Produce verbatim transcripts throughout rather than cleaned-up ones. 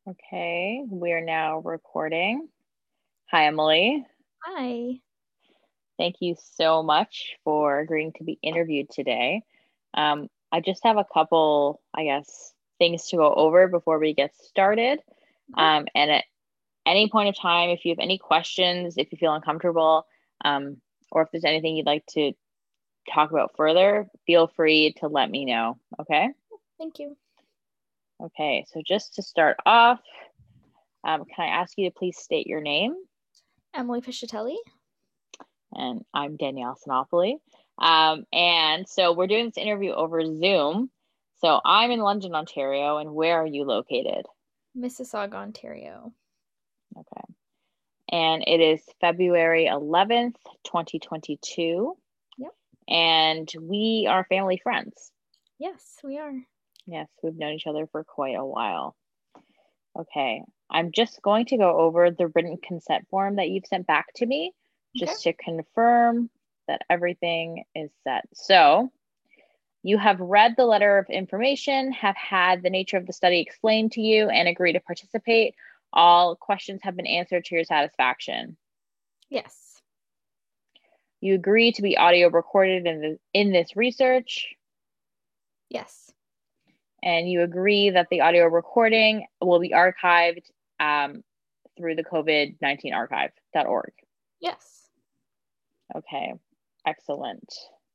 Okay, we're now recording. Hi, Emily. Hi. Thank you so much for agreeing to be interviewed today. Um, I just have a couple, I guess, things to go over before we get started. Okay. Um, and at any point of time, if you have any questions, if you feel uncomfortable, um, or if there's anything you'd like to talk about further, feel free to let me know. Okay. Thank you. Okay, so just to start off, um, can I ask you to please state your name? Emily Piscitelli. And I'm Danielle Sinopoli. Um, and so we're doing this interview over Zoom. So I'm in London, Ontario, and where are you located? Mississauga, Ontario. Okay. And it is February eleventh, twenty twenty-two. Yep. And we are family friends. Yes, we are. Yes, we've known each other for quite a while. Okay. I'm just going to go over the written consent form that you've sent back to me, just Okay. to confirm that everything is set. So you have read the letter of information, have had the nature of the study explained to you, and agree to participate. All questions have been answered to your satisfaction. Yes. You agree to be audio recorded in, the, in this research. Yes. And you agree that the audio recording will be archived um, through the COVID nineteen archive dot org. Yes. Okay, excellent.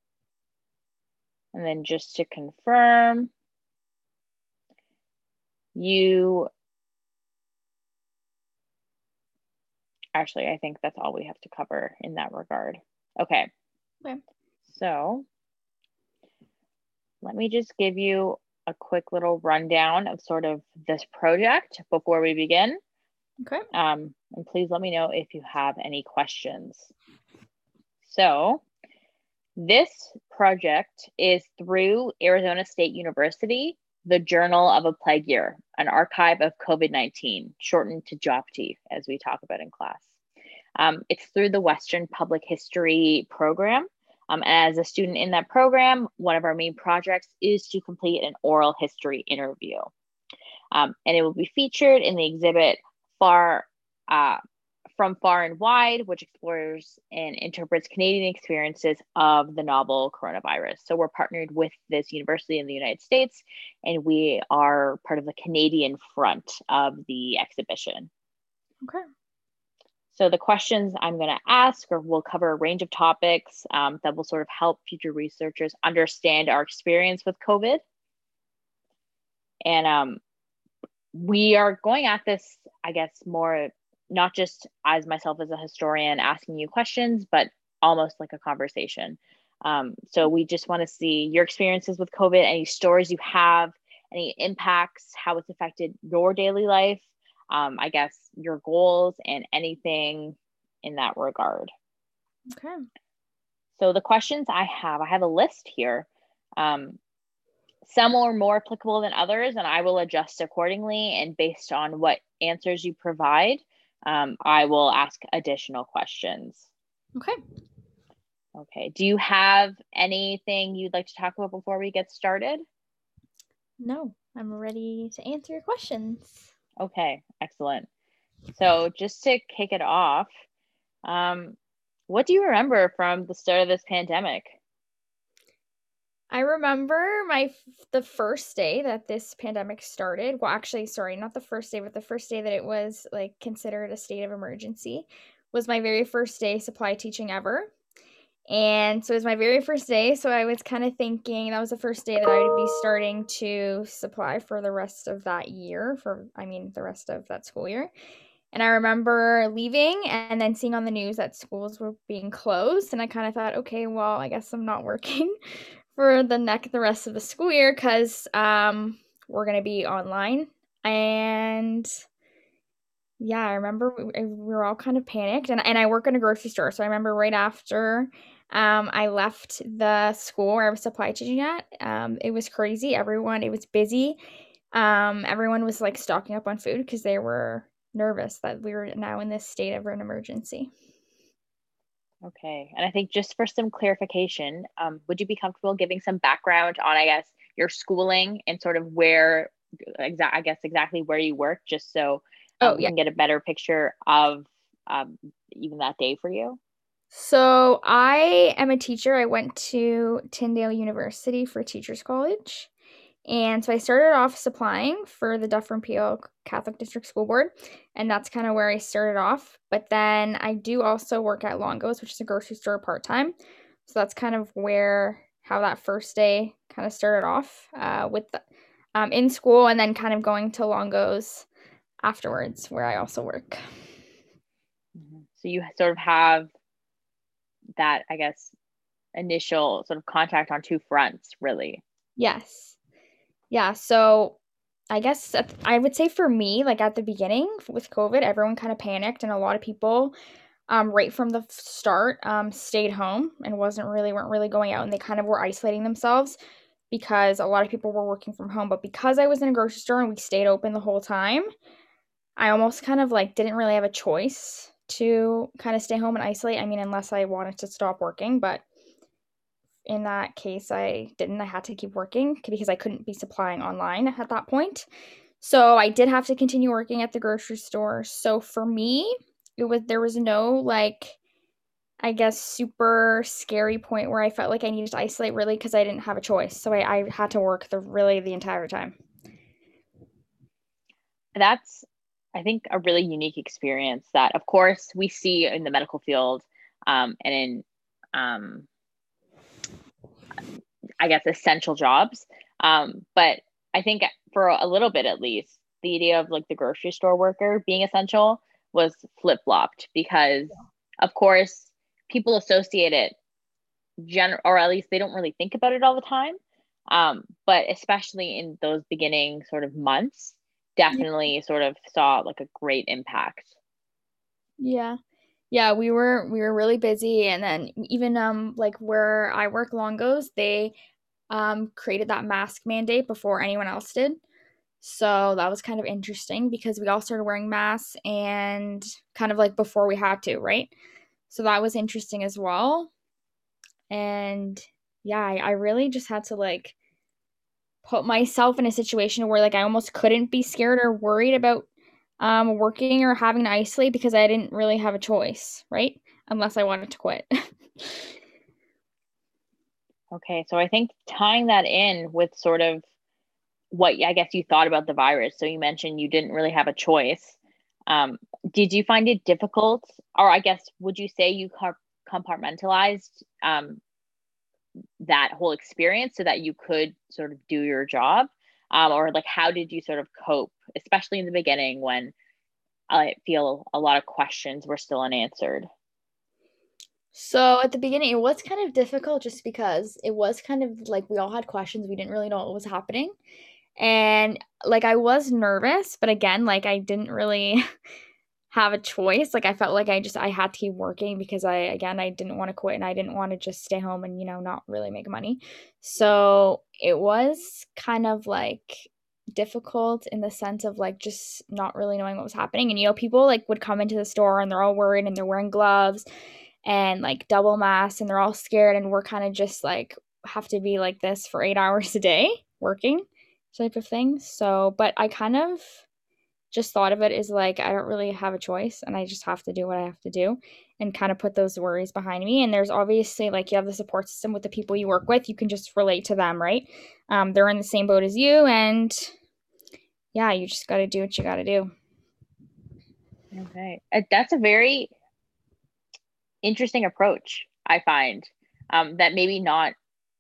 And then just to confirm, you, actually, I think that's all we have to cover in that regard. Okay. Okay. So let me just give you a quick little rundown of sort of this project before we begin. Okay. Um, and please let me know if you have any questions. So this project is through Arizona State University, the Journal of a Plague Year, an archive of COVID nineteen, shortened to JOPT, as we talk about in class. Um, it's through the Western Public History program. Um, as a student in that program, one of our main projects is to complete an oral history interview. Um, and it will be featured in the exhibit Far uh, from Far and Wide, which explores and interprets Canadian experiences of the novel coronavirus. So we're partnered with this university in the United States, and we are part of the Canadian front of the exhibition. Okay. So the questions I'm going to ask or will cover a range of topics um, that will sort of help future researchers understand our experience with COVID. And um, we are going at this, I guess, more not just as myself as a historian asking you questions, but almost like a conversation. Um, so we just want to see your experiences with COVID, any stories you have, any impacts, how it's affected your daily life, um, I guess your goals, and anything in that regard. Okay. So the questions I have, I have a list here. Um, some are more applicable than others, and I will adjust accordingly. And based on what answers you provide, um, I will ask additional questions. Okay. Okay. Do you have anything you'd like to talk about before we get started? No, I'm ready to answer your questions. Okay, excellent. So just to kick it off, um, what do you remember from the start of this pandemic? I remember my the first day that this pandemic started. Well, actually, sorry, not the first day, but the first day that it was like considered a state of emergency was my very first day supply teaching ever. And so it was my very first day. So I was kind of thinking that was the first day that I would be starting to supply for the rest of that year, for, I mean, the rest of that school year. And I remember leaving and then seeing on the news that schools were being closed. And I kind of thought, okay, well, I guess I'm not working for the neck the rest of the school year because um, we're going to be online. And yeah, I remember we, we were all kind of panicked. And, and I work in a grocery store. So I remember right after um, I left the school where I was supply teaching at. Um, it was crazy. Everyone, it was busy. Um, everyone was like stocking up on food because they were nervous that we were now in this state of an emergency. Okay. And I think just for some clarification, um, would you be comfortable giving some background on, I guess, your schooling and sort of where exact I guess exactly where you work, just so um, Oh, we yeah. can get a better picture of um, even that day for you? So I am a teacher. I went to Tyndale University for Teachers College. And so I started off supplying for the Dufferin Peel Catholic District School Board, and that's kind of where I started off. But then I do also work at Longo's, which is a grocery store part-time. So that's kind of where how that first day kind of started off uh, with the, um, in school, and then kind of going to Longo's afterwards, where I also work. Mm-hmm. So you sort of have that, I guess, initial sort of contact on two fronts, really. Yes. Yeah. So I guess at, I would say for me, like at the beginning with COVID, everyone kind of panicked, and a lot of people, um, right from the start, um, stayed home and wasn't really weren't really going out, and they kind of were isolating themselves because a lot of people were working from home. But because I was in a grocery store and we stayed open the whole time, I almost kind of like didn't really have a choice to kind of stay home and isolate. I mean, unless I wanted to stop working, but in that case, I didn't. I had to keep working because I couldn't be supplying online at that point. So I did have to continue working at the grocery store. So for me, it was there was no like I guess super scary point where I felt like I needed to isolate really because I didn't have a choice. So I, I had to work the really the entire time. That's, I think, a really unique experience that, of course, we see in the medical field um, and in, um, I guess, essential jobs. Um, but I think for a little bit at least, the idea of like the grocery store worker being essential was flip flopped because, of course, people associate it, gen- or at least they don't really think about it all the time. Um, but especially in those beginning sort of months, definitely sort of saw like a great impact. Yeah. Yeah, we were we were really busy, and then even um like where I work Longos, they um created that mask mandate before anyone else did. So that was kind of interesting because we all started wearing masks and kind of like before we had to, right? So that was interesting as well. And yeah, I, I really just had to like put myself in a situation where like I almost couldn't be scared or worried about um working or having to isolate because I didn't really have a choice, right? Unless I wanted to quit. Okay, so I think tying that in with sort of what I guess you thought about the virus. So you mentioned you didn't really have a choice. Um, did you find it difficult, or I guess would you say you compartmentalized um, that whole experience so that you could sort of do your job? Um, or like, how did you sort of cope, especially in the beginning when I feel a lot of questions were still unanswered? So at the beginning, it was kind of difficult just because it was kind of like we all had questions. We didn't really know what was happening. And like I was nervous, but again, like I didn't really have a choice. Like I felt like I just I had to keep working because I again I didn't want to quit and I didn't want to just stay home and you know not really make money. So it was kind of like difficult in the sense of like just not really knowing what was happening. And you know people like would come into the store and they're all worried and they're wearing gloves and like double masks and they're all scared and we're kind of just like have to be like this for eight hours a day working type of thing. So, but I kind of just thought of it as like I don't really have a choice and I just have to do what I have to do and kind of put those worries behind me. And there's obviously like you have the support system with the people you work with. You can just relate to them, right? Um, they're in the same boat as you, and yeah, you just got to do what you got to do. Okay, uh, that's a very interesting approach, I find. Um, that maybe not,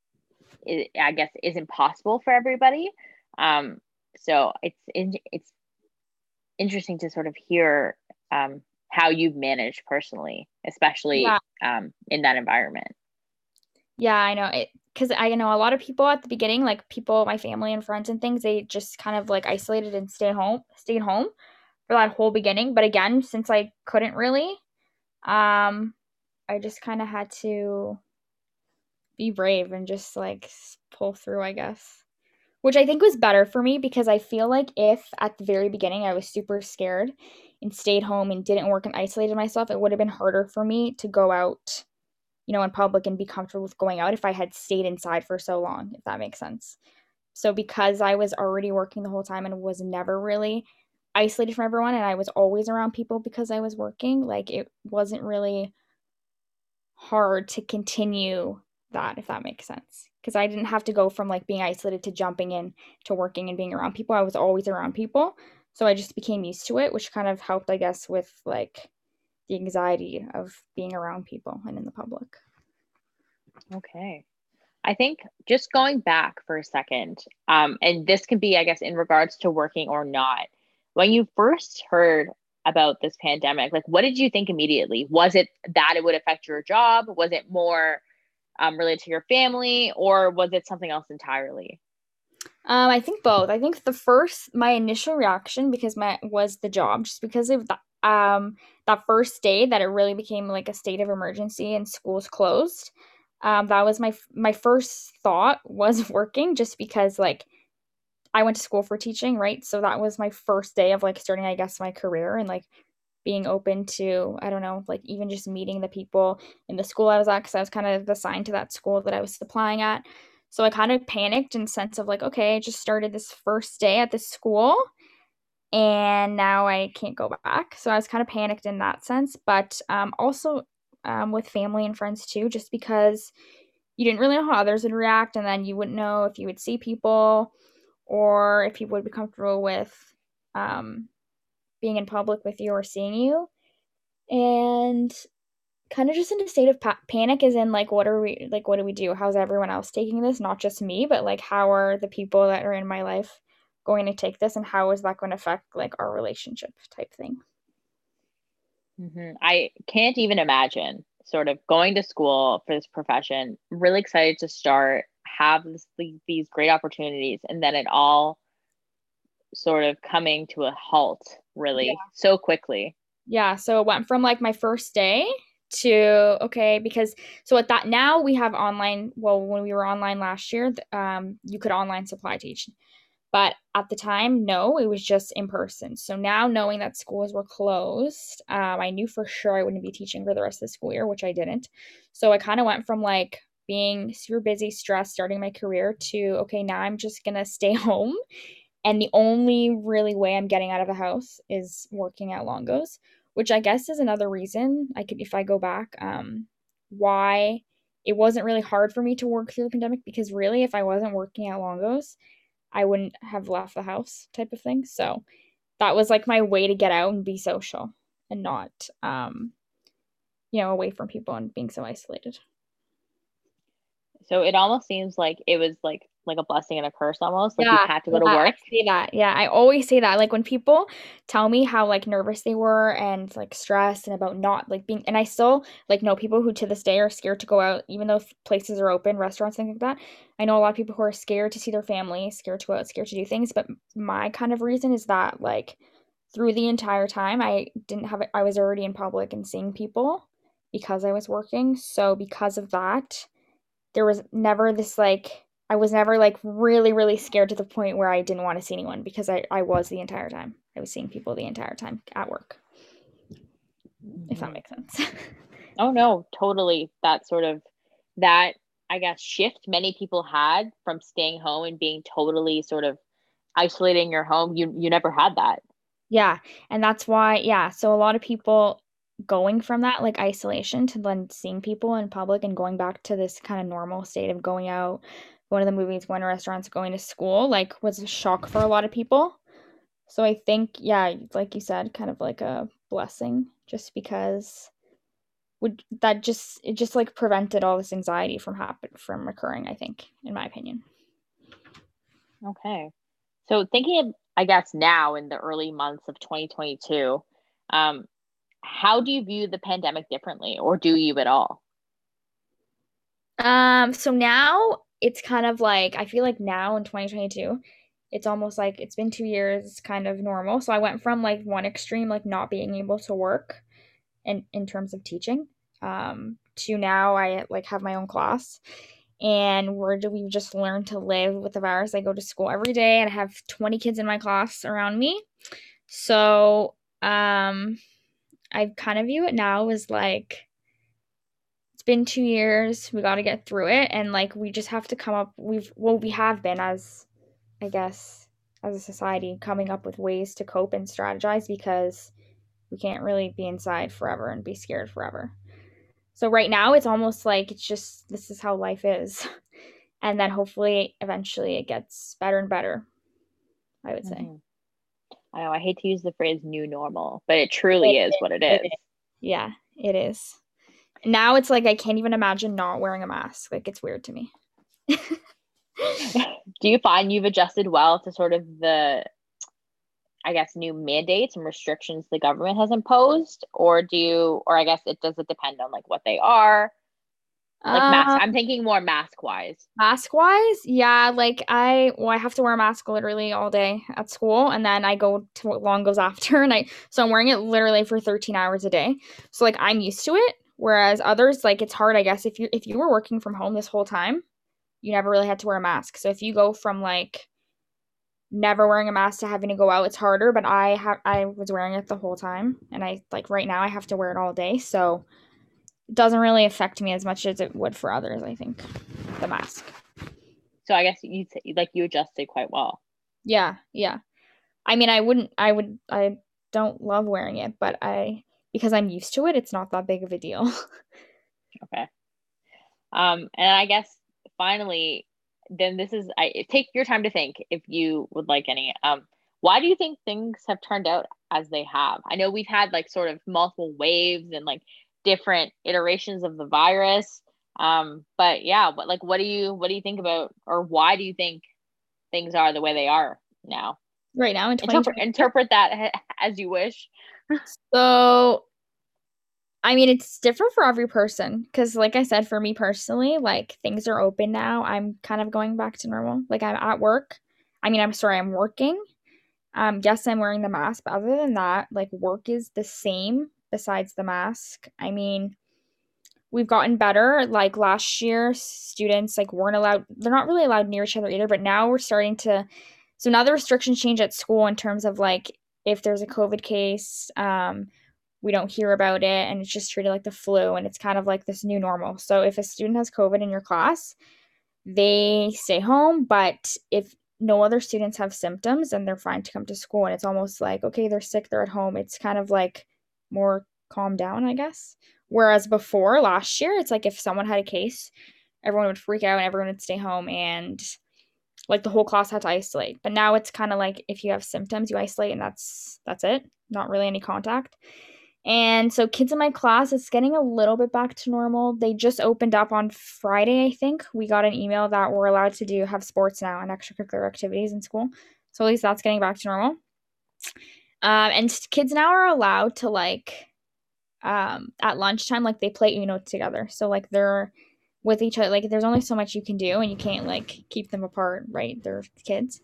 I guess, isn't possible for everybody. Um, so it's it's interesting to sort of hear um, how you've managed personally, especially Yeah, um, in that environment. yeah, I know it because I know a lot of people at the beginning, like people, my family and friends and things, they just kind of like isolated and stay home, stayed home for that whole beginning. But again, since I couldn't really, um, I just kind of had to be brave and just like pull through, I guess. Which I think was better for me because I feel like if at the very beginning I was super scared and stayed home and didn't work and isolated myself, it would have been harder for me to go out, you know, in public and be comfortable with going out if I had stayed inside for so long, if that makes sense. So because I was already working the whole time and was never really isolated from everyone, and I was always around people because I was working, like it wasn't really hard to continue that, if that makes sense. Because I didn't have to go from like being isolated to jumping in to working and being around people. I was always around people. So I just became used to it, which kind of helped, I guess, with like the anxiety of being around people and in the public. Okay. I think just going back for a second, um, and this can be, I guess, in regards to working or not. When you first heard about this pandemic, like what did you think immediately? Was it that it would affect your job? Was it more um, related to your family, or was it something else entirely? Um, I think both. I think the first, my initial reaction, because my was the job, just because of that, um, that first day that it really became like a state of emergency and schools closed. Um, that was my my first thought was working, just because like I went to school for teaching, right? So that was my first day of like starting, I guess, my career and like being open to, I don't know, like even just meeting the people in the school I was at, because I was kind of assigned to that school that I was applying at. So I kind of panicked in the sense of like, okay, I just started this first day at this school and now I can't go back. So I was kind of panicked in that sense, but um, also um, with family and friends too, just because you didn't really know how others would react, and then you wouldn't know if you would see people or if people would be comfortable with um, being in public with you or seeing you. And kind of just in a state of pa- panic, is in like, what are we, like, what do we do? How's everyone else taking this? Not just me, but like, how are the people that are in my life going to take this, and how is that going to affect like our relationship type thing? hmm I can't even imagine sort of going to school for this profession, really excited to start, have this, these great opportunities, and then it all sort of coming to a halt really Yeah. so quickly. Yeah. So it went from like my first day to, okay, because so at that, now we have online, well, when we were online last year, um, you could online supply teach. But at the time, no, it was just in person. So now, knowing that schools were closed, um, I knew for sure I wouldn't be teaching for the rest of the school year, which I didn't. So I kind of went from like being super busy, stressed, starting my career to, okay, now I'm just going to stay home. And the only really way I'm getting out of the house is working at Longo's, which I guess is another reason I could, if I go back, um, why it wasn't really hard for me to work through the pandemic, because really, if I wasn't working at Longo's, I wouldn't have left the house type of thing. So that was like my way to get out and be social and not, um, you know, away from people and being so isolated. So it almost seems like it was like like a blessing and a curse almost. Like you Yeah, had to go yeah, to I work. say that. Yeah, I always say that. Like when people tell me how like nervous they were and like stressed and about not like being, and I still like know people who to this day are scared to go out, even though places are open, restaurants, things like that. I know a lot of people who are scared to see their family, scared to go out, scared to do things. But my kind of reason is that like through the entire time, I didn't have it, I was already in public and seeing people because I was working. So because of that, there was never this like I was never like really, really scared to the point where I didn't want to see anyone, because I, I was the entire time. I was seeing people the entire time at work, if that hmm makes sense. Oh no, totally. That sort of that I guess shift many people had from staying home and being totally sort of isolating your home. You you never had that. Yeah. And that's why, yeah. So a lot of people going from that like isolation to then seeing people in public and going back to this kind of normal state of going out, going to the movies, going to restaurants, going to school, like was a shock for a lot of people. So I think, yeah, like you said, kind of like a blessing, just because would that just it just like prevented all this anxiety from happen from occurring, I think, in my opinion. Okay. So thinking of, I guess now in the early months of twenty twenty-two, um, how do you view the pandemic differently, or do you at all? Um, so now it's kind of like I feel like now in twenty twenty-two, it's almost like it's been two years, it's kind of normal. So I went from like one extreme, like not being able to work in in terms of teaching, um, to now I like have my own class. And where do we just learn to live with the virus? I go to school every day and I have twenty kids in my class around me. So, um, I kind of view it now as like it's been two years. We got to get through it, and like we just have to come up. We've well, we have been as I guess, as a society, coming up with ways to cope and strategize because we can't really be inside forever and be scared forever. So right now it's almost like it's just this is how life is. And then hopefully eventually it gets better and better, I would say. Mm-hmm. I know I hate to use the phrase new normal, but it truly is what it It is. is. Yeah, it is. Now it's like I can't even imagine not wearing a mask. Like it's weird to me. Do you find you've adjusted well to sort of the, I guess, new mandates and restrictions the government has imposed? Or do you, or I guess it does it depend on like what they are? Like mask, Um, I'm thinking more mask wise. Mask wise, yeah, like I well, I have to wear a mask literally all day at school, and then I go to what long goes after, and I so I'm wearing it literally for thirteen hours a day. So like I'm used to it, whereas others like it's hard, I guess, if you if you were working from home this whole time, you never really had to wear a mask. So if you go from like never wearing a mask to having to go out, it's harder. But I have I was wearing it the whole time, and I like right now I have to wear it all day, so it doesn't really affect me as much as it would for others. I think the mask. So I guess you like you adjusted quite well. Yeah, yeah. I mean, I wouldn't, I would, I don't love wearing it, but I, because I'm used to it, it's not that big of a deal. Okay. Um, and I guess finally, then this is I take your time to think if you would like any. Um, why do you think things have turned out as they have? I know we've had like sort of multiple waves and like different iterations of the virus. Um, but yeah, but like what do you what do you think about or why do you think things are the way they are now? Right now in Interpret twenty twenty-two. interpret that as you wish. So, I mean, it's different for every person because, like I said, for me personally, like things are open now. I'm kind of going back to normal. Like I'm at work. I mean, I'm sorry, I'm working. Um, yes, I'm wearing the mask, but other than that, like work is the same besides the mask. I mean, we've gotten better. Like last year, students like weren't allowed, they're not really allowed near each other either, but now we're starting to, so now the restrictions change at school in terms of like if there's a COVID case, um, we don't hear about it and it's just treated like the flu and it's kind of like this new normal. So if a student has COVID in your class, they stay home, but if no other students have symptoms, then they're fine to come to school. And it's almost like, okay, they're sick, they're at home. It's kind of like more calm down, I guess. Whereas before last year, it's like if someone had a case, everyone would freak out and everyone would stay home and like the whole class had to isolate. But now it's kind of like if you have symptoms, you isolate and that's that's it. Not really any contact. And so kids in my class, it's getting a little bit back to normal. They just opened up on Friday, I think. We got an email that we're allowed to do have sports now and extracurricular activities in school. So at least that's getting back to normal. Um, and kids now are allowed to like um at lunchtime, like they play Uno together. So like they're with each other. Like there's only so much you can do and you can't like keep them apart, right? They're kids.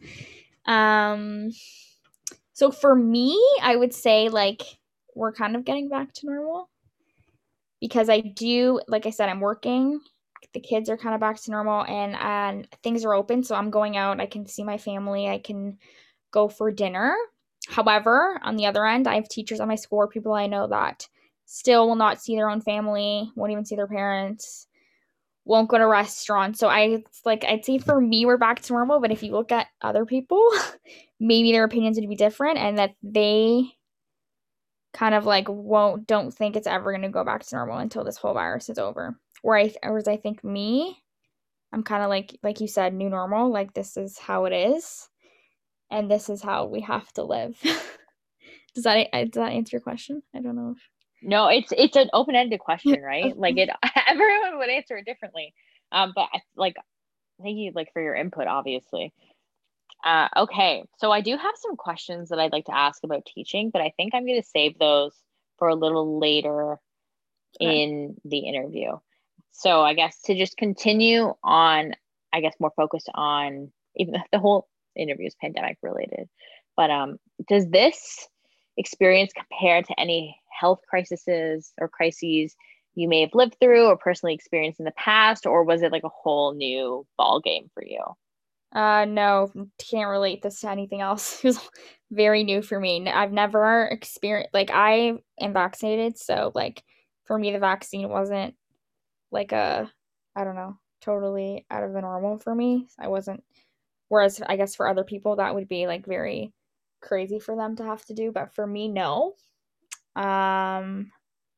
Um so for me, I would say like we're kind of getting back to normal because I do, like I said, I'm working. The kids are kind of back to normal and and things are open, so I'm going out. I can see my family. I can go for dinner. However, on the other end, I have teachers at my school or people I know that still will not see their own family, won't even see their parents, won't go to restaurants. So I it's like I'd say for me we're back to normal, but if you look at other people, maybe their opinions would be different and that they kind of like won't don't think it's ever going to go back to normal until this whole virus is over. Where I whereas I think me, I'm kind of like like you said, new normal. Like this is how it is, and this is how we have to live. does that does that answer your question? I don't know. No, it's it's an open-ended If... question, right? Like it everyone would answer it differently. Um, but I, like thank you like for your input, obviously. Uh, okay, so I do have some questions that I'd like to ask about teaching, but I think I'm going to save those for a little later Okay. in the interview. So I guess to just continue on, I guess more focused on even the whole interview is pandemic related, but um, does this experience compare to any health crises or crises you may have lived through or personally experienced in the past, or was it like a whole new ball game for you? Uh, no, can't relate this to anything else. It was very new for me. I've never experienced like I am vaccinated, so like for me the vaccine wasn't like a I don't know, totally out of the normal for me. I wasn't Whereas I guess for other people that would be like very crazy for them to have to do, but for me, no. Um,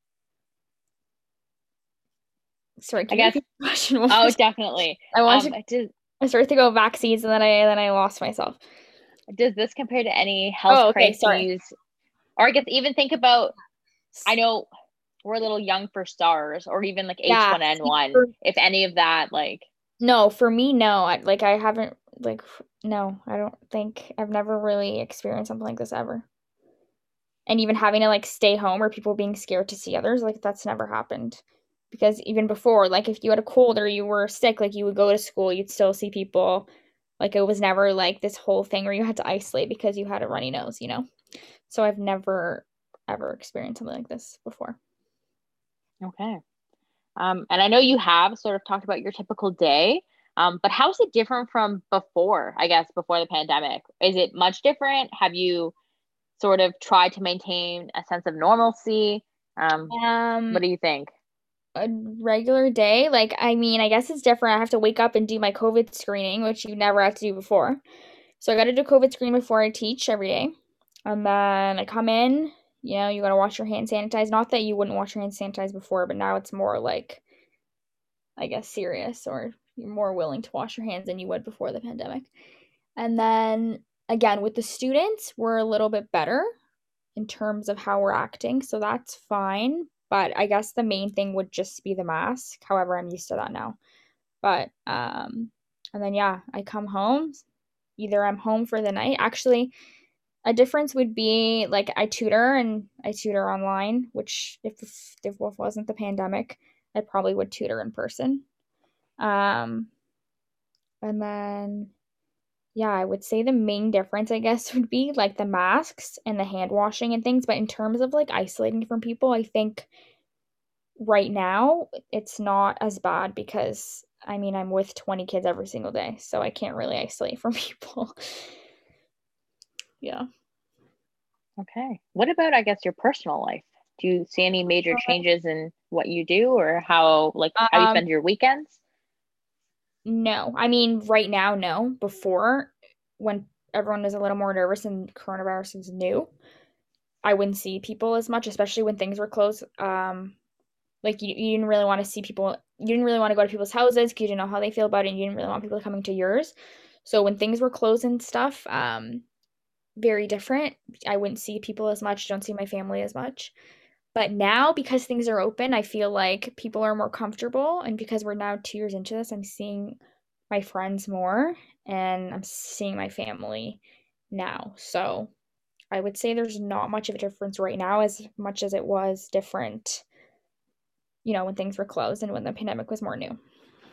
sorry, I can you guess. repeat the question one more Oh, time? definitely. I Um, wanted to does I started to go vaccines and then I then I lost myself. does this compare to any health Oh, okay, sorry. crises, or I guess even think about? I know we're a little young for SARS or even like Yeah. H one N See, one. for, If any of that, like, no, for me, no. I, like I haven't like f- no, I don't think I've never really experienced something like this ever. And even having to like stay home or people being scared to see others, like that's never happened. Because even before, like if you had a cold or you were sick, like you would go to school, you'd still see people. Like it was never like this whole thing where you had to isolate because you had a runny nose, you know? So I've never ever experienced something like this before. okay. Um, and I know you have sort of talked about your typical day, um, but how's it different from before, I guess, before the pandemic? Is it much different? Have you sort of tried to maintain a sense of normalcy? Um, Um, what do you think? a regular day, like I mean, I guess it's different. I have to wake up and do my COVID screening, which you never had to do before. So I got to do COVID screen before I teach every day. And then I come in, you know, you got to wash your hand sanitize. Not that you wouldn't wash your hand sanitize before, but now it's more like, I guess, serious or you're more willing to wash your hands than you would before the pandemic. And then again, with the students, we're a little bit better in terms of how we're acting. So that's fine. But I guess the main thing would just be the mask. However, I'm used to that now. But, um, and then yeah, I come home. Either I'm home for the night. Actually, a difference would be like I tutor and I tutor online, which if if it wasn't the pandemic, I probably would tutor in person. Um, and then yeah, I would say the main difference, I guess, would be like the masks and the hand washing and things. But in terms of like isolating from people, I think right now it's not as bad because I mean, I'm with twenty kids every single day, so I can't really isolate from people. Yeah. Okay. What about, I guess, your personal life? Do you see any major changes in what you do or how, like, how you Um, spend your weekends? no. I mean, right now, no. Before, when everyone was a little more nervous and coronavirus was new, I wouldn't see people as much, especially when things were closed. Um, like you, you didn't really want to see people. You didn't really want to go to people's houses because you didn't know how they feel about it, and you didn't really want people coming to yours. So when things were closed and stuff, um, very different. I wouldn't see people as much. Don't see my family as much. But now, because things are open, I feel like people are more comfortable. And because we're now two years into this, I'm seeing my friends more and I'm seeing my family now. So I would say there's not much of a difference right now as much as it was different, you know, when things were closed and when the pandemic was more new.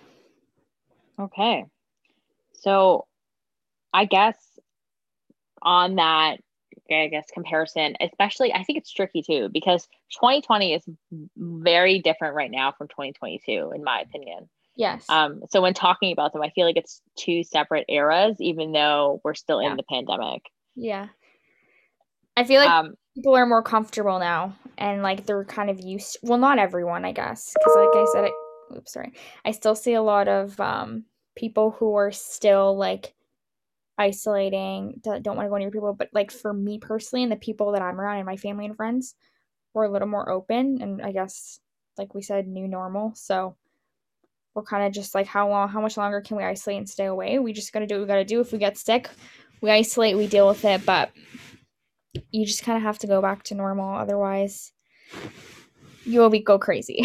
Okay. So I guess on that, I guess, comparison, especially, I think it's tricky too, because twenty twenty is very different right now from twenty twenty-two, in my opinion. Yes. Um, so when talking about them, I feel like it's two separate eras, even though we're still in Yeah. the pandemic. Yeah. I feel like Um, people are more comfortable now and like they're kind of used well, not everyone, I guess, because like I said, I, oops, sorry. I still see a lot of um people who are still like isolating, don't, don't want to go near people, but like for me personally and the people that I'm around and my family and friends, we're a little more open and I guess like we said, new normal. So we're kind of just like how long how much longer can we isolate and stay away? We just gotta do what we gotta do. If we get sick, we isolate, we deal with it, but you just kind of have to go back to normal. Otherwise, you will be go crazy.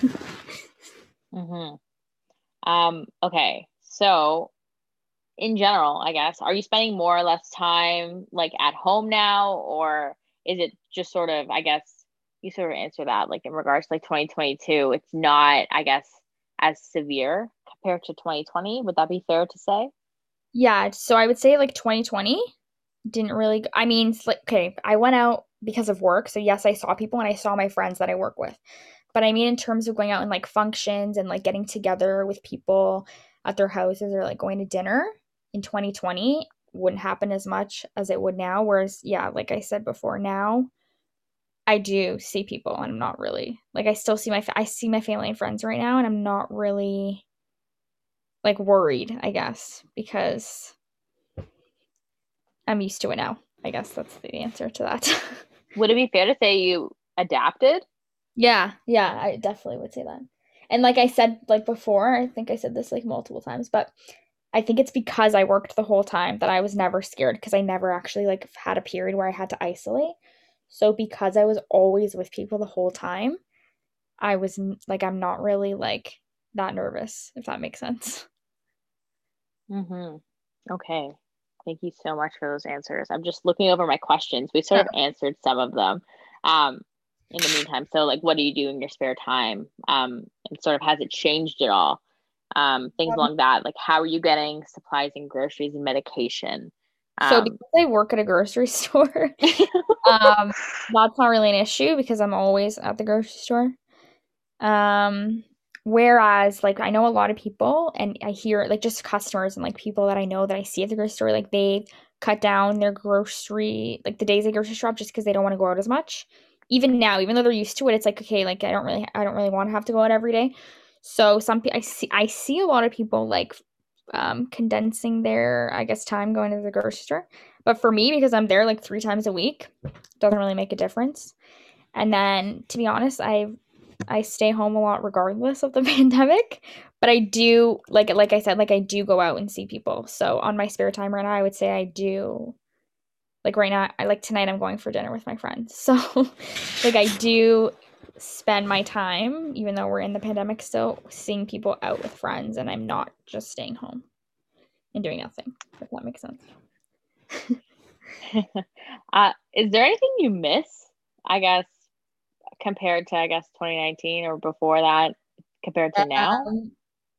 mhm. Um, okay. So in general, I guess, are you spending more or less time like at home now, or is it just sort of, I guess, you sort of answer that like in regards to like twenty twenty-two, it's not, I guess, as severe compared to twenty twenty. Would that be fair to say? Yeah, so I would say like twenty twenty didn't really, I mean, like, okay, I went out because of work. So yes, I saw people and I saw my friends that I work with. But I mean, in terms of going out and like functions and like getting together with people at their houses or like going to dinner in twenty twenty wouldn't happen as much as it would now. Whereas, yeah, like I said before, now I do see people and I'm not really like I still see my fa- I see my family and friends right now and I'm not really like worried, I guess, because I'm used to it now. I guess that's the answer to that. Would it be fair to say you adapted? Yeah, yeah, I definitely would say that. And like I said, like before, I think I said this like multiple times, but I think it's because I worked the whole time that I was never scared because I never actually like had a period where I had to isolate. So because I was always with people the whole time, I was n- like I'm not really like that nervous, if that makes sense. Mm-hmm. Okay. Thank you so much for those answers. I'm just looking over my questions. We sort Yeah. of answered some of them. Um, in the meantime, so like, what do you do in your spare time? Um, and sort of has it changed at all? Um, things Um, along that, like how are you getting supplies and groceries and medication? so Um, because I work at a grocery store, um, that's not really an issue because I'm always at the grocery store. Um, Whereas like I know a lot of people and I hear like just customers and like people that I know that I see at the grocery store, like they cut down their grocery, like the days they grocery shop just because they don't want to go out as much. Even now, even though they're used to it, it's like, okay, like I don't really I don't really want to have to go out every day. So some people I see I see a lot of people like um condensing their, I guess, time going to the grocery store. But for me, because I'm there like three times a week, doesn't really make a difference. And then to be honest, I I stay home a lot regardless of the pandemic, but I do like like I said, like I do go out and see people. So on my spare time right now, I would say I do like right now, I like tonight I'm going for dinner with my friends. So like I do spend my time, even though we're in the pandemic still, seeing people out with friends and I'm not just staying home and doing nothing, if that makes sense. uh, is there anything you miss, I guess, compared to, I guess, twenty nineteen or before that, compared to now? Um,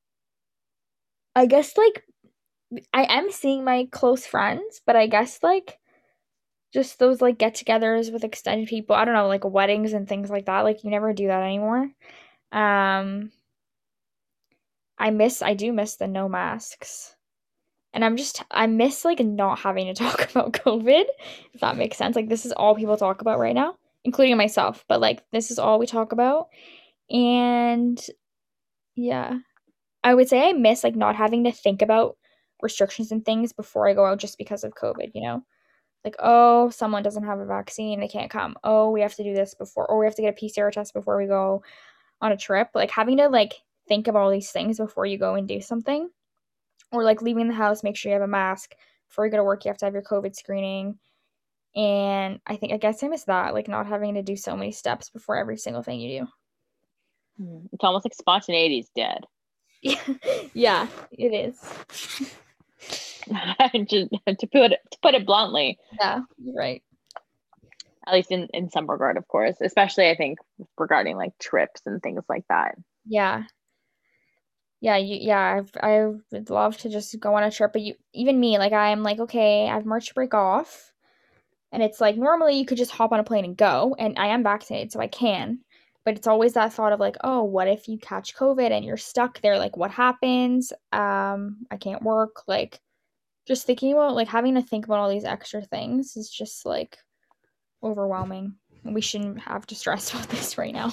I guess like I am seeing my close friends, but I guess like just those like get-togethers with extended people. I don't know, like weddings and things like that. Like you never do that anymore. Um, I miss I do miss the no masks. And I'm just I miss like not having to talk about COVID, if that makes sense. Like this is all people talk about right now, including myself, but like this is all we talk about. And yeah, I would say I miss like not having to think about restrictions and things before I go out just because of COVID, you know? Like, oh, someone doesn't have a vaccine, they can't come. Oh, we have to do this before, or we have to get a P C R test before we go on a trip. Like having to like think of all these things before you go and do something, or like leaving the house, make sure you have a mask. Before you go to work, you have to have your COVID screening. And I think I guess I miss that, like not having to do so many steps before every single thing you Hmm. It's almost like spontaneity is dead. do. Yeah, it is. Just to put it to put it bluntly, Yeah, you're right. at least in in some regard, of course, especially I think regarding like trips and things like that. Yeah. Yeah, you, yeah, I've, I would love to just go on a trip, but you, even me, like I'm like, okay, I have March break off, and it's like normally you could just hop on a plane and go, and I am vaccinated, so I can, but it's always that thought of like, oh, what if you catch COVID and you're stuck there? Like, what happens? Um, I can't work. Like, just thinking about like having to think about all these extra things is just like overwhelming. And we shouldn't have to stress about this right now.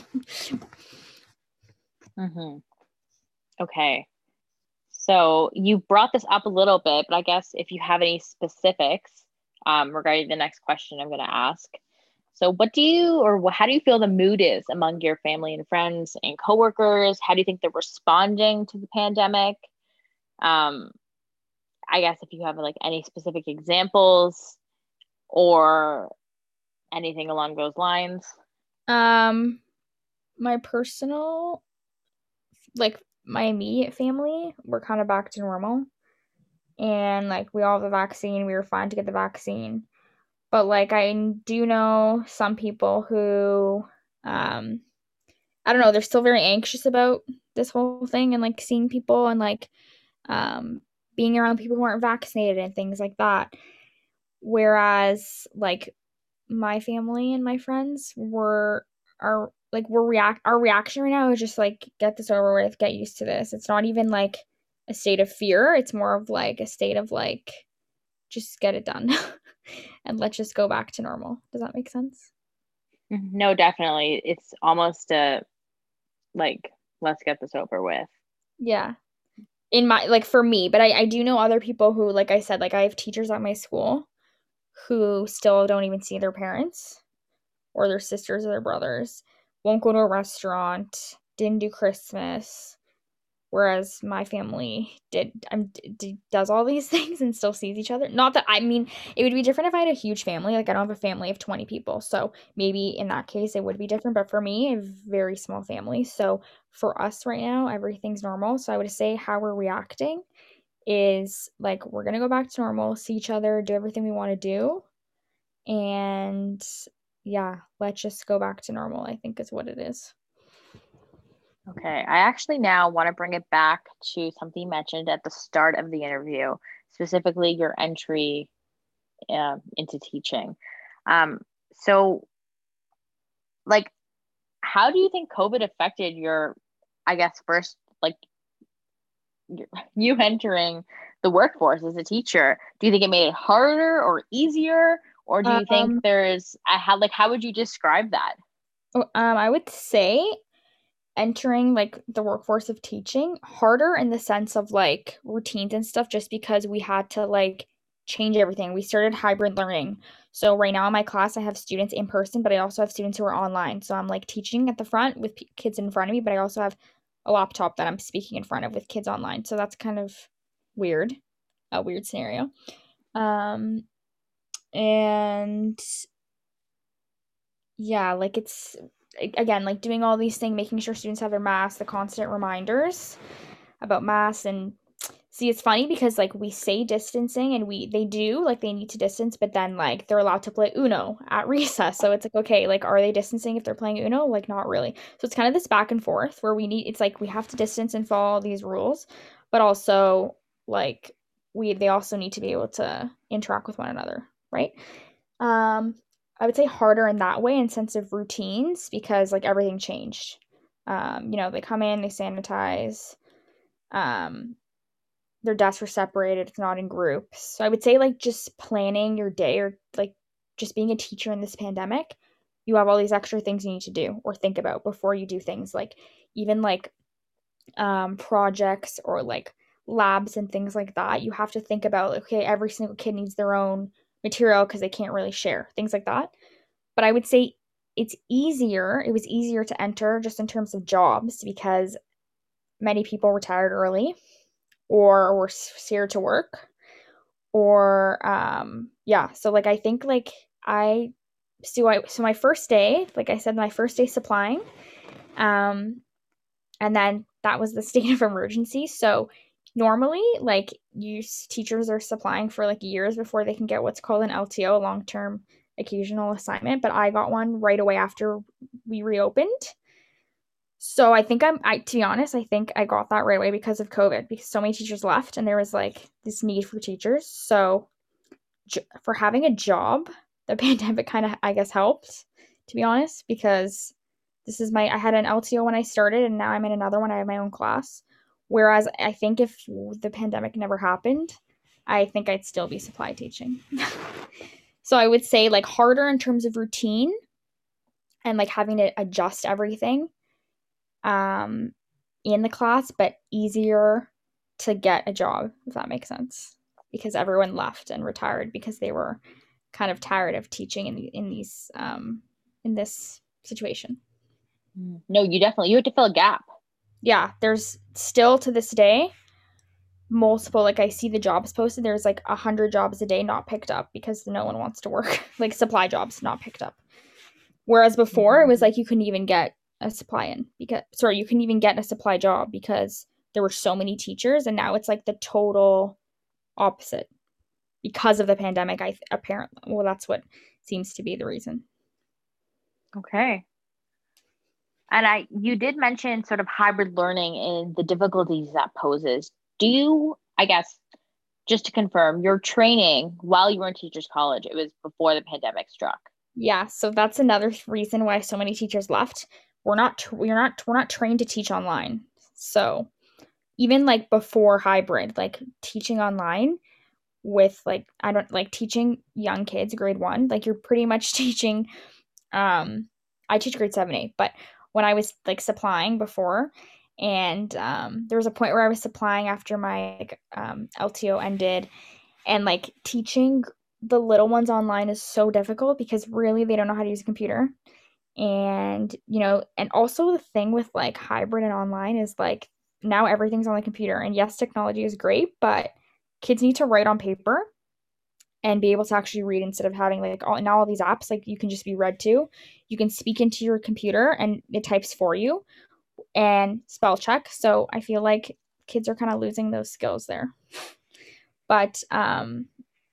Mm-hmm. Okay. So you brought this up a little bit, but I guess if you have any specifics um, regarding the next question I'm going to ask. So, what do you, or wh- how do you feel the mood is among your family and friends and coworkers? How do you think they're responding to the pandemic? Um, I guess if you have like any specific examples or anything along those lines. Um, my personal, like my immediate family, we're kind of back to normal. And like we all have the vaccine. We were fine to get the vaccine. But like I do know some people who um I don't know, they're still very anxious about this whole thing and like seeing people and like um being around people who aren't vaccinated and things like that. Whereas like my family and my friends were are like we're react our reaction right now is just like get this over with, get used to this. It's not even like a state of fear. It's more of like a state of like just get it done and let's just go back to normal. Does that make sense? No, definitely. It's almost a like, let's get this over with. Yeah. In my like for me, but I I do know other people who like I said like I have teachers at my school who still don't even see their parents or their sisters or their brothers, won't go to a restaurant, didn't do Christmas, whereas my family did um, d- does all these things and still sees each other. Not that, I mean, it would be different if I had a huge family. Like, I don't have a family of twenty people, so maybe in that case it would be different. But for me, I have a very small family, so for us right now, everything's normal. So I would say how we're reacting is like, we're gonna go back to normal, see each other, do everything we want to do, and yeah, let's just go back to normal, I think is what it is. Okay, I actually now want to bring it back to something you mentioned at the start of the interview, specifically your entry uh, into teaching. Um, so, like, how do you think COVID affected your, I guess, first, like, your, you entering the workforce as a teacher? Do you think it made it harder or easier? Or do you think Um, there's, I had, like, how would you describe that? oh, um, I would say entering like the workforce of teaching harder in the sense of like routines and stuff, just because we had to like change everything. We started hybrid learning. So right now in my class, I have students in person, but I also have students who are online. So I'm like teaching at the front with p- kids in front of me, but I also have a laptop that I'm speaking in front of with kids online. So that's kind of weird, a weird scenario. Um, and yeah, like it's again like doing all these things, making sure students have their masks, the constant reminders about masks. And see, it's funny because like we say distancing and we they do like they need to distance, but then like they're allowed to play Uno at recess. So it's like, okay, like are they distancing if they're playing Uno? Like not really. So it's kind of this back and forth where we need it's like we have to distance and follow these rules, but also like we they also need to be able to interact with one another, right? Um, I would say harder in that way in sense of routines because like everything changed. Um, you know, they come in, they sanitize, um, their desks are separated, it's not in groups. So I would say like just planning your day or like just being a teacher in this pandemic, you have all these extra things you need to do or think about before you do things like even like um projects or like labs and things like that. You have to think about like, okay, every single kid needs their own material because they can't really share, things like that. But I would say it's easier, it was easier to enter just in terms of jobs because many people retired early or were scared to work or um yeah, so like I think like I so I so my first day, like I said, my first day supplying, um and then that was the state of emergency. So normally like you teachers are supplying for like years before they can get what's called an L T O, long-term occasional assignment, but I got one right away after we reopened. So I think I'm I to be honest, I think I got that right away because of COVID because so many teachers left and there was like this need for teachers. So j- for having a job, the pandemic kind of I guess helped, to be honest, because this is my I had an L T O when I started and now I'm in another one. I have my own class. Whereas I think if the pandemic never happened, I think I'd still be supply teaching. So I would say like harder in terms of routine and like having to adjust everything um in the class, but easier to get a job, if that makes sense. Because everyone left and retired because they were kind of tired of teaching in the, in these um in this situation. No, you definitely, you had to fill a gap. Yeah, there's still to this day multiple like I see the jobs posted. There's like a hundred jobs a day not picked up because no one wants to work. Like supply jobs not picked up. Whereas before it was like you couldn't even get a supply in because sorry, you couldn't even get a supply job because there were so many teachers, and now it's like the total opposite because of the pandemic. I apparently well that's what seems to be the reason. Okay. And I, you did mention sort of hybrid learning and the difficulties that poses. Do you, I guess, just to confirm, your training while you were in teachers college, it was before the pandemic struck? Yeah, so that's another reason why so many teachers left. We're not we're not we're not trained to teach online. So even like before hybrid, like teaching online with like I don't like teaching young kids grade one, like you're pretty much teaching um I teach grade seven, eight, but when I was like supplying before and um there was a point where I was supplying after my like um L T O ended and like teaching the little ones online is so difficult because really they don't know how to use a computer. And, you know, and also the thing with like hybrid and online is like now everything's on the computer. And yes, technology is great, but kids need to write on paper and be able to actually read instead of having like all now all these apps like you can just be read to. You can speak into your computer and it types for you and spell check. So I feel like kids are kind of losing those skills there. But um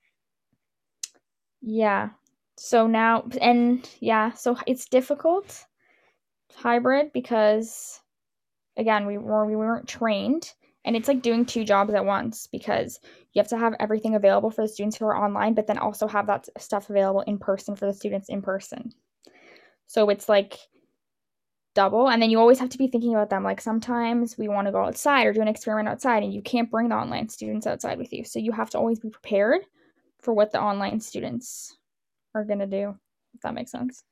yeah. So now and yeah, so it's difficult hybrid because again, we were we weren't trained and it's like doing two jobs at once because you have to have everything available for the students who are online, but then also have that stuff available in person for the students in person. So it's like double. And then you always have to be thinking about them. Like sometimes we want to go outside or do an experiment outside and you can't bring the online students outside with you. So you have to always be prepared for what the online students are going to do, if that makes sense.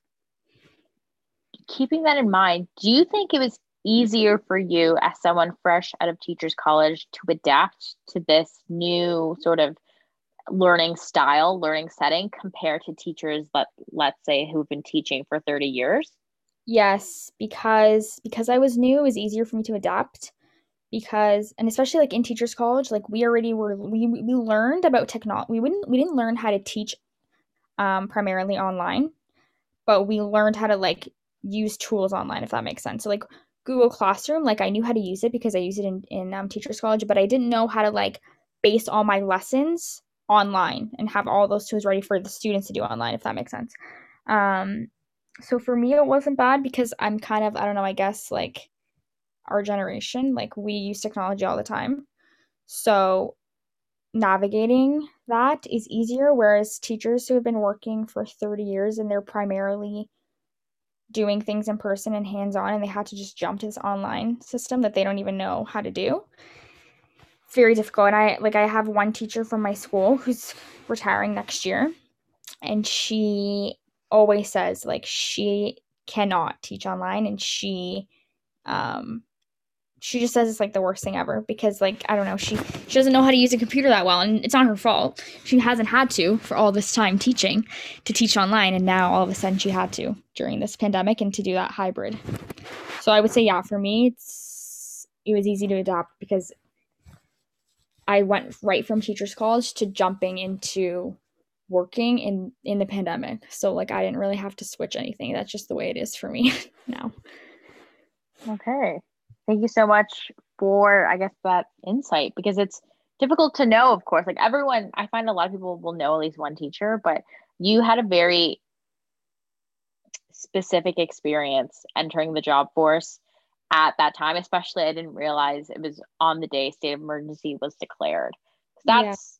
Keeping that in mind, do you think it was easier for you as someone fresh out of teachers college to adapt to this new sort of learning style, learning setting compared to teachers that let's say who've been teaching for thirty years? Yes, because because I was new, it was easier for me to adapt because and especially like in teachers college, like we already were we we learned about technology. We wouldn't we didn't learn how to teach um primarily online, but we learned how to like use tools online, if that makes sense. So like Google Classroom, like I knew how to use it because I use it in in um, teachers college, but I didn't know how to like base all my lessons online and have all those tools ready for the students to do online, if that makes sense. Um, so for me, it wasn't bad because I'm kind of I don't know, I guess like our generation, like we use technology all the time, so navigating that is easier. Whereas teachers who have been working for thirty years and they're primarily doing things in person and hands-on and they had to just jump to this online system that they don't even know how to do. It's very difficult. And I like I have one teacher from my school who's retiring next year and she always says like she cannot teach online and she um she just says it's like the worst thing ever because like I don't know, she she doesn't know how to use a computer that well and it's not her fault. She hasn't had to for all this time teaching to teach online and now all of a sudden she had to during this pandemic and to do that hybrid. So I would say yeah, for me it's it was easy to adapt because I went right from teachers college to jumping into working in in the pandemic. So like I didn't really have to switch anything. That's just the way it is for me now. Okay. Thank you so much for, I guess, that insight because it's difficult to know, of course. Like everyone, I find a lot of people will know at least one teacher, but you had a very specific experience entering the job force at that time. Especially, I didn't realize it was on the day state of emergency was declared. Yeah. That's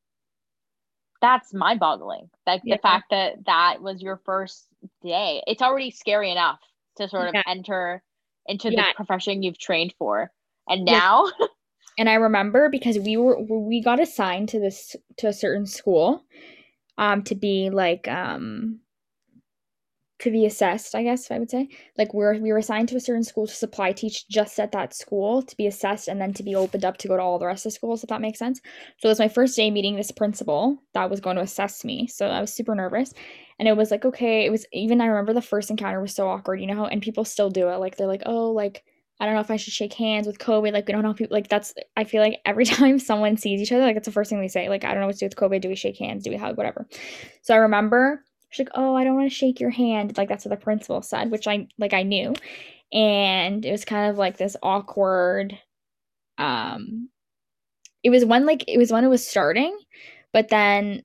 that's mind-boggling. Like Yeah. the fact that that was your first day. It's already scary enough to sort of Yeah. enter into the Yeah. profession you've trained for. And Yeah. now And I remember because we were we got assigned to this to a certain school um to be like um to be assessed, I guess I would say. Like we're we were assigned to a certain school to supply teach just at that school to be assessed and then to be opened up to go to all the rest of the schools, if that makes sense. So it was my first day meeting this principal that was going to assess me. So I was super nervous. And it was like, okay, it was even I remember the first encounter was so awkward, you know how and people still do it. Like they're like, oh, like I don't know if I should shake hands with COVID. Like we don't know if people like that's I feel like every time someone sees each other, like it's the first thing they say. Like, I don't know what to do with COVID. Do we shake hands? Do we hug? Whatever. So I remember she's like, oh, I don't want to shake your hand. Like that's what the principal said, which I like I knew. And it was kind of like this awkward um it was when like it was when it was starting, but then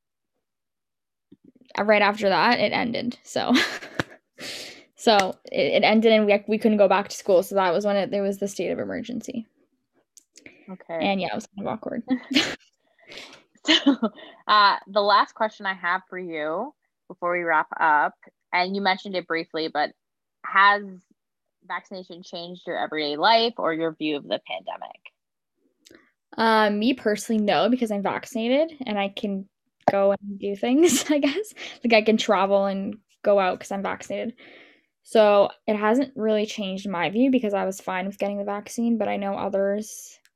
right after that it ended. So so it, it ended and we we couldn't go back to school. So that was when it there was the state of emergency. Okay. And yeah, it was kind of awkward. So uh the last question I have for you before we wrap up, and you mentioned it briefly, but has vaccination changed your everyday life or your view of the pandemic? Uh, me personally, no, because I'm vaccinated and I can go and do things, I guess. Like I can travel and go out because I'm vaccinated. So it hasn't really changed my view because I was fine with getting the vaccine, but I know others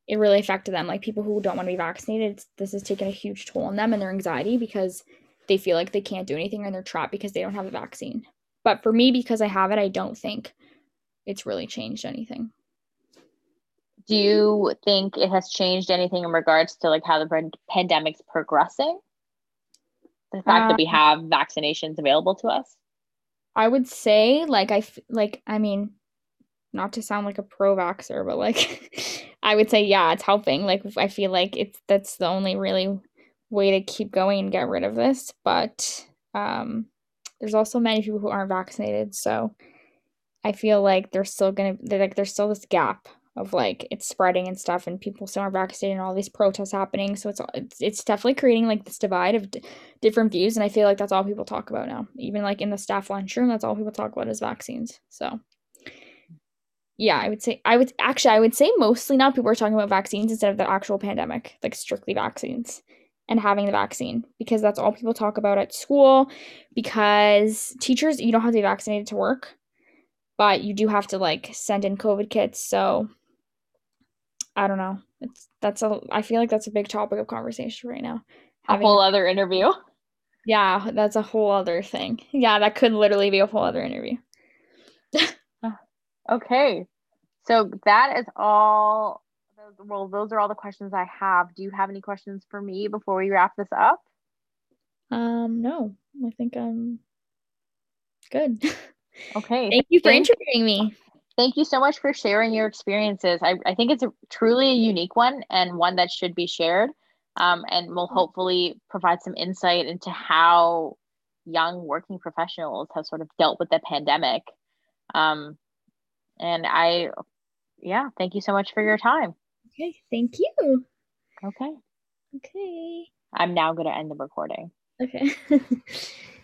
it really affected them. Like people who don't want to be vaccinated, it's, this has taken a huge toll on them and their anxiety because they feel like they can't do anything and they're trapped because they don't have a vaccine. But for me, because I have it, I don't think it's really changed anything. Do you think it has changed anything in regards to like how the pandemic's progressing? The fact Uh, that we have vaccinations available to us? I would say, like, I, like, I mean, not to sound like a pro-vaxxer, but like, I would say, yeah, it's helping. Like, I feel like it's, that's the only really way to keep going and get rid of this. But um, there's also many people who aren't vaccinated. So I feel like there's still going to, like, there's still this gap of like it's spreading and stuff and people still aren't vaccinated and all these protests happening, so it's it's, it's definitely creating like this divide of d- different views, and I feel like that's all people talk about now, even like in the staff lunchroom. That's all people talk about is vaccines. So yeah, I would say I would actually I would say mostly now people are talking about vaccines instead of the actual pandemic, like strictly vaccines and having the vaccine, because that's all people talk about at school, because teachers, you don't have to be vaccinated to work, but you do have to like send in COVID kits. So I don't know. It's that's a I feel like that's a big topic of conversation right now. A Having whole other interview. Yeah, that's a whole other thing. Yeah, that could literally be a whole other interview. Okay. So that is all. Well, those are all the questions I have. Do you have any questions for me before we wrap this up? Um, no, I think I'm good. Okay. Thank you for Thank, interviewing me. thank you so much for sharing your experiences. I, I think it's a truly a unique one and one that should be shared. Um, and will hopefully provide some insight into how young working professionals have sort of dealt with the pandemic. Um, and I, yeah, thank you so much for your time. Okay, thank you. Okay. Okay. I'm now going to end the recording. Okay.